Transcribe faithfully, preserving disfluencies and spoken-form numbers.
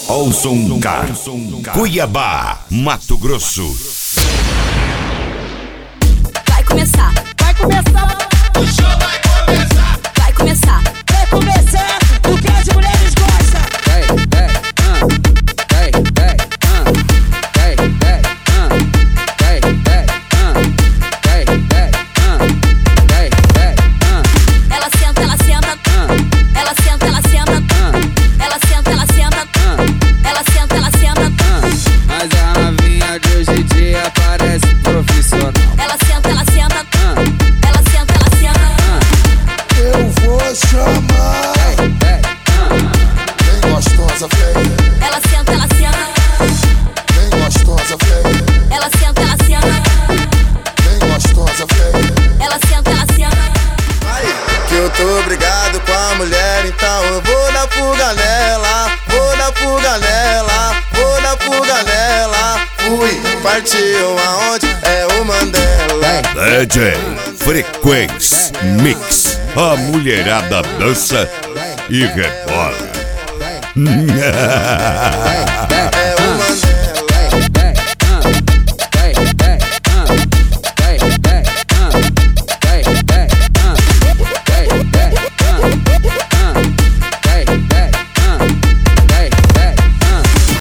Olson Car, Cuiabá, Mato Grosso. Vai começar, Vai começar, O show vai começar. vai começar. vai começar, o que as mulheres gostam. Vai, vai, ah, vai, vai, ah, vai, vai, ah, vai, vai, ah, vai, vai, ah, vai, vai, ah, Ela senta, ela senta, ah, ela senta, ela senta, ah, ela senta, ela senta, ah, ela senta, ela senta, ah. Mas a novinha de hoje em dia parece profissional. ela senta, ela senta, Ah, ela senta, ela senta. ah, Eu vou chamar vai, vai, ah, bem gostosa, feia, Ela senta, ela senta, bem gostosa, feia, ela senta, ela senta, bem gostosa, feia. ela senta, ela senta. Que eu tô brigado com a mulher, então eu vou na fuga nela, vou na fuga nela, vou na fuga nela. Fui, partiu aonde é o Mandela. D J Frequência Mix. A mulherada dança e rebola. vai, vai, É o Mandela.